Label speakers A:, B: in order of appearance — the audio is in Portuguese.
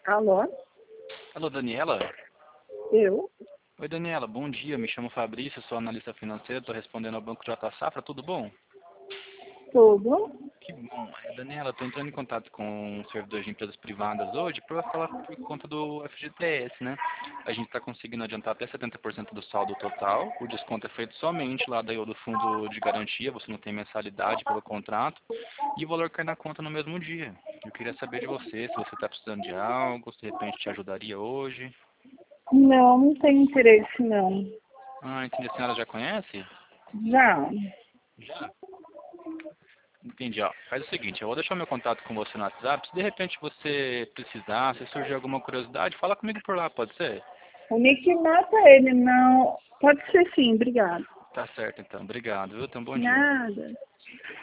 A: Alô?
B: Alô, Daniela?
A: Eu?
B: Oi, Daniela, bom dia. Me chamo Fabrício, sou analista financeiro, estou respondendo ao Banco J Safra, tudo bom?
A: Tudo?
B: Que bom. Daniela, estou entrando em contato com servidores de empresas privadas hoje para falar por conta do FGTS, né? A gente está conseguindo adiantar até 70% do saldo total. O desconto é feito somente lá do fundo de garantia, você não tem mensalidade pelo contrato, e o valor cai na conta no mesmo dia. Eu queria saber de você, se você está precisando de algo, se de repente te ajudaria hoje.
A: Não, não tenho interesse, não.
B: Ah, entendi. A senhora já conhece?
A: Já.
B: Já. Entendi, ó. Faz o seguinte, eu vou deixar meu contato com você no WhatsApp. Se de repente você precisar, se surgir alguma curiosidade, fala comigo por lá, pode ser?
A: O Nick mata ele, não. Pode ser sim, obrigado.
B: Tá certo, então. Obrigado, viu? Tenha um bom dia.
A: Nada.